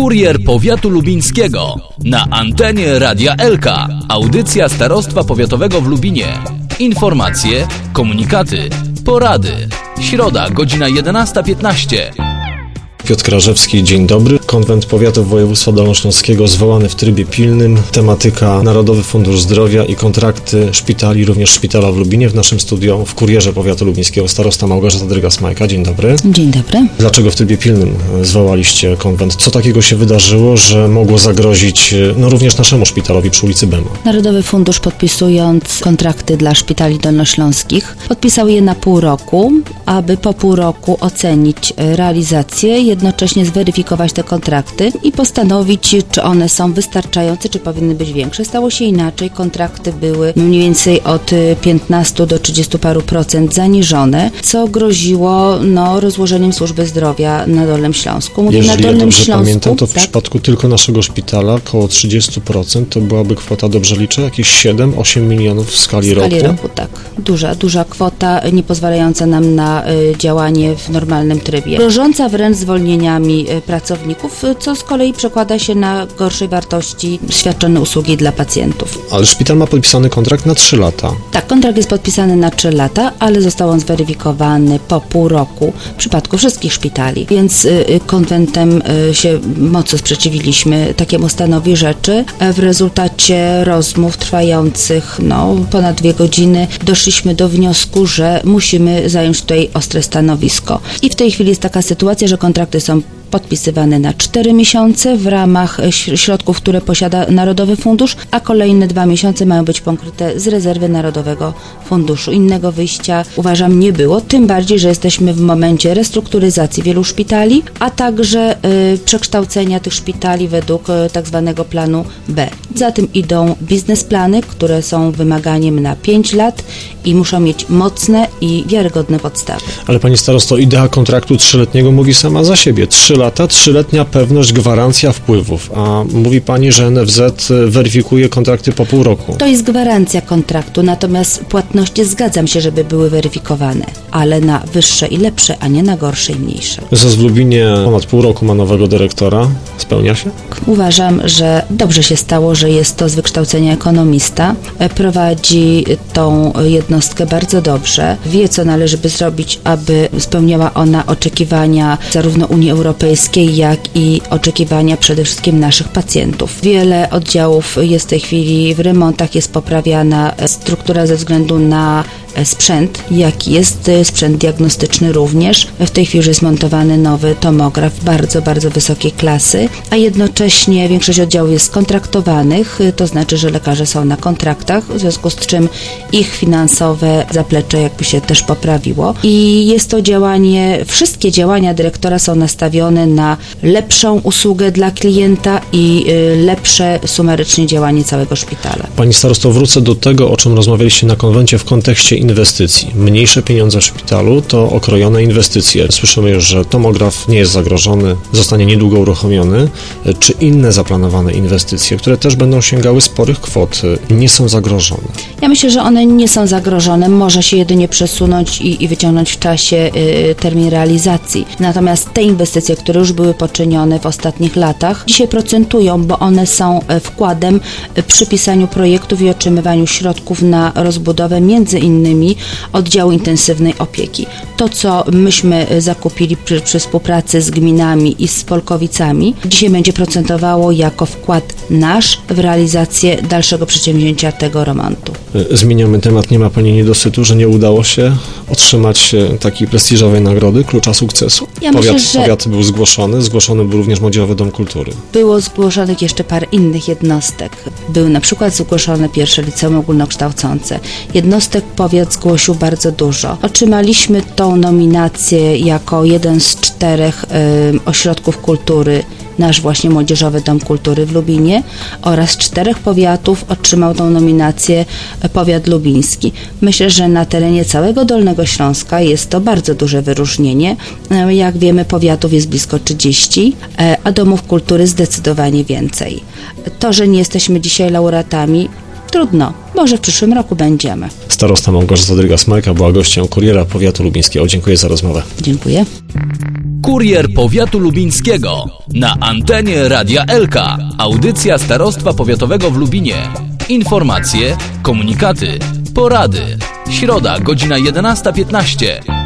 Kurier Powiatu Lubińskiego. Na antenie Radia Elka. Audycja Starostwa Powiatowego w Lubinie. Informacje, komunikaty, porady. Środa, godzina 11:15. Piotr Krażewski, dzień dobry. Konwent Powiatów Województwa Dolnośląskiego zwołany w trybie pilnym. Tematyka Narodowy Fundusz Zdrowia i kontrakty szpitali, również szpitala w Lubinie. W naszym studiu w Kurierze Powiatu Lubińskiego starosta Małgorzata Drygas-Majka. Dzień dobry. Dzień dobry. Dlaczego w trybie pilnym zwołaliście konwent? Co takiego się wydarzyło, że mogło zagrozić również naszemu szpitalowi przy ulicy Bema? Narodowy Fundusz, podpisując kontrakty dla szpitali dolnośląskich, podpisał je na pół roku, aby po pół roku ocenić realizację, jednocześnie zweryfikować te kontrakty i postanowić, czy one są wystarczające, czy powinny być większe. Stało się inaczej. Kontrakty były mniej więcej od 15 do 30 paru procent zaniżone, co groziło rozłożeniem służby zdrowia na Dolnym Śląsku. Jeżeli na Dolnym dobrze Śląsku, pamiętam, to w przypadku tylko naszego szpitala około 30% to byłaby kwota, dobrze liczę, jakieś 7-8 milionów w skali roku. Tak. Duża kwota, nie pozwalająca nam na działanie w normalnym trybie. Grożąca wręcz zwolnieniami pracowników, co z kolei przekłada się na gorszej wartości świadczone usługi dla pacjentów. Ale szpital ma podpisany kontrakt na 3 lata. Tak, kontrakt jest podpisany na 3 lata, ale został on zweryfikowany po pół roku w przypadku wszystkich szpitali, więc konwentem się mocno sprzeciwiliśmy takiemu stanowi rzeczy. W rezultacie rozmów trwających ponad 2 godziny doszliśmy do wniosku, że musimy zająć tutaj ostre stanowisko. I w tej chwili jest taka sytuacja, że kontrakty są podpisywane na 4 miesiące w ramach środków, które posiada Narodowy Fundusz, a kolejne 2 miesiące mają być pokryte z rezerwy Narodowego Funduszu. Innego wyjścia, uważam, nie było, tym bardziej, że jesteśmy w momencie restrukturyzacji wielu szpitali, a także przekształcenia tych szpitali według tak zwanego planu B. Za tym idą biznesplany, które są wymaganiem na 5 lat i muszą mieć mocne i wiarygodne podstawy. Ale pani starosto, idea kontraktu 3-letniego mówi sama za siebie. 3 lata, 3-letnia pewność, gwarancja wpływów. A mówi pani, że NFZ weryfikuje kontrakty po pół roku. To jest gwarancja kontraktu, natomiast płatności zgadzam się, żeby były weryfikowane, ale na wyższe i lepsze, a nie na gorsze i mniejsze. ZOZ w Lubinie ponad pół roku ma nowego dyrektora. Spełnia się? Uważam, że dobrze się stało, że jest to z wykształcenia ekonomista. Prowadzi tą jednostkę bardzo dobrze. Wie, co należy by zrobić, aby spełniała ona oczekiwania zarówno Unii Europejskiej, jak i oczekiwania przede wszystkim naszych pacjentów. Wiele oddziałów jest w tej chwili w remontach, jest poprawiana struktura ze względu na sprzęt, jaki jest sprzęt diagnostyczny również. W tej chwili już jest montowany nowy tomograf bardzo, bardzo wysokiej klasy, a jednocześnie większość oddziałów jest skontraktowanych, to znaczy, że lekarze są na kontraktach, w związku z czym ich finansowe zaplecze jakby się też poprawiło i jest to wszystkie działania dyrektora są nastawione na lepszą usługę dla klienta i lepsze sumarycznie działanie całego szpitala. Pani starosto, wrócę do tego, o czym rozmawialiście na konwencie w kontekście inwestycji. Mniejsze pieniądze w szpitalu to okrojone inwestycje. Słyszymy już, że tomograf nie jest zagrożony, zostanie niedługo uruchomiony. Czy inne zaplanowane inwestycje, które też będą sięgały sporych kwot, nie są zagrożone? Ja myślę, że one nie są zagrożone. Może się jedynie przesunąć i wyciągnąć w czasie termin realizacji. Natomiast te inwestycje, które już były poczynione w ostatnich latach, dzisiaj procentują, bo one są wkładem przy pisaniu projektów i otrzymywaniu środków na rozbudowę między innymi oddziału intensywnej opieki. To, co myśmy zakupili przy współpracy z gminami i z Polkowicami, dzisiaj będzie procentowało jako wkład nasz w realizację dalszego przedsięwzięcia tego remontu. Zmieniamy temat. Nie ma pani niedosytu, że nie udało się otrzymać takiej prestiżowej nagrody, klucza sukcesu? Powiat był zgłoszony był również Młodzieżowy Dom Kultury. Było zgłoszonych jeszcze parę innych jednostek. Był na przykład zgłoszone pierwsze liceum ogólnokształcące. Jednostek powiat zgłosił bardzo dużo. Otrzymaliśmy tą nominację jako jeden z 4 ośrodków kultury, nasz właśnie Młodzieżowy Dom Kultury w Lubinie, oraz 4 powiatów otrzymał tą nominację powiat lubiński. Myślę, że na terenie całego Dolnego Śląska jest to bardzo duże wyróżnienie. Jak wiemy, powiatów jest blisko 30, a domów kultury zdecydowanie więcej. To, że nie jesteśmy dzisiaj laureatami, trudno, może w przyszłym roku będziemy. Starosta Małgorzata Drygas-Majka była gościem Kuriera Powiatu Lubińskiego. Dziękuję za rozmowę. Dziękuję. Kurier Powiatu Lubińskiego na antenie Radia Elka. Audycja Starostwa Powiatowego w Lubinie. Informacje, komunikaty, porady. Środa, godzina 11:15.